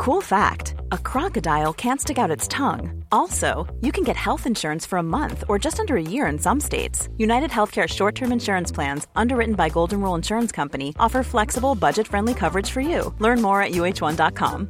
Cool fact, a crocodile can't stick out its tongue. Also, you can get health insurance for a month or just under a year in some states. United Healthcare short-term insurance plans, underwritten by Golden Rule Insurance Company, offer flexible, budget-friendly coverage for you. Learn more at uh1.com.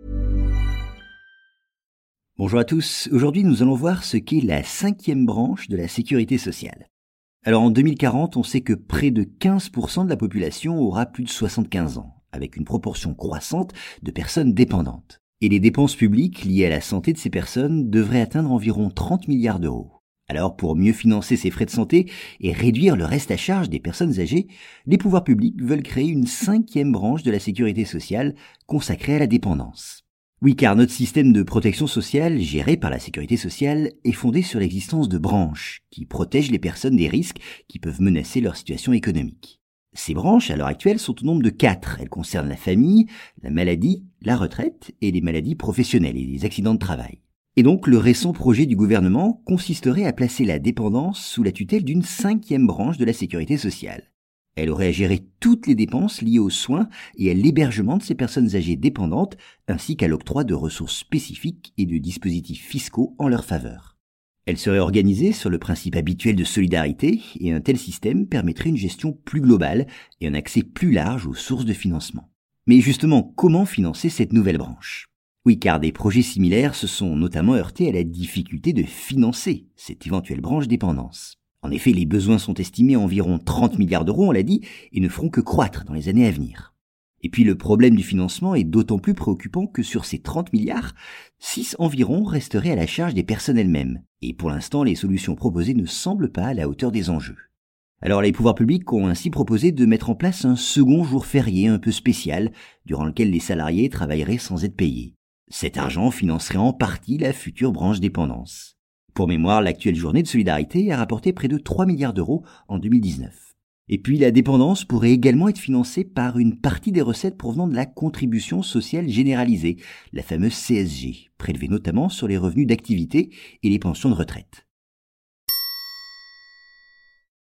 Bonjour à tous, aujourd'hui nous allons voir ce qu'est la 5e branche de la sécurité sociale. Alors en 2040, on sait que près de 15% de la population aura plus de 75 ans, avec une proportion croissante de personnes dépendantes. Et les dépenses publiques liées à la santé de ces personnes devraient atteindre environ 30 milliards d'euros. Alors pour mieux financer ces frais de santé et réduire le reste à charge des personnes âgées, les pouvoirs publics veulent créer une 5e branche de la sécurité sociale consacrée à la dépendance. Oui, car notre système de protection sociale, géré par la sécurité sociale, est fondé sur l'existence de branches qui protègent les personnes des risques qui peuvent menacer leur situation économique. Ces branches, à l'heure actuelle, sont au nombre de 4. Elles concernent la famille, la maladie, la retraite et les maladies professionnelles et les accidents de travail. Et donc, le récent projet du gouvernement consisterait à placer la dépendance sous la tutelle d'une 5e branche de la sécurité sociale. Elle aurait à gérer toutes les dépenses liées aux soins et à l'hébergement de ces personnes âgées dépendantes, ainsi qu'à l'octroi de ressources spécifiques et de dispositifs fiscaux en leur faveur. Elle serait organisée sur le principe habituel de solidarité, et un tel système permettrait une gestion plus globale et un accès plus large aux sources de financement. Mais justement, comment financer cette nouvelle branche ? Oui, car des projets similaires se sont notamment heurtés à la difficulté de financer cette éventuelle branche dépendance. En effet, les besoins sont estimés à environ 30 milliards d'euros, on l'a dit, et ne feront que croître dans les années à venir. Et puis le problème du financement est d'autant plus préoccupant que sur ces 30 milliards, 6 environ resteraient à la charge des personnes elles-mêmes. Et pour l'instant, les solutions proposées ne semblent pas à la hauteur des enjeux. Alors les pouvoirs publics ont ainsi proposé de mettre en place un second jour férié un peu spécial, durant lequel les salariés travailleraient sans être payés. Cet argent financerait en partie la future branche dépendance. Pour mémoire, l'actuelle journée de solidarité a rapporté près de 3 milliards d'euros en 2019. Et puis la dépendance pourrait également être financée par une partie des recettes provenant de la contribution sociale généralisée, la fameuse CSG, prélevée notamment sur les revenus d'activité et les pensions de retraite.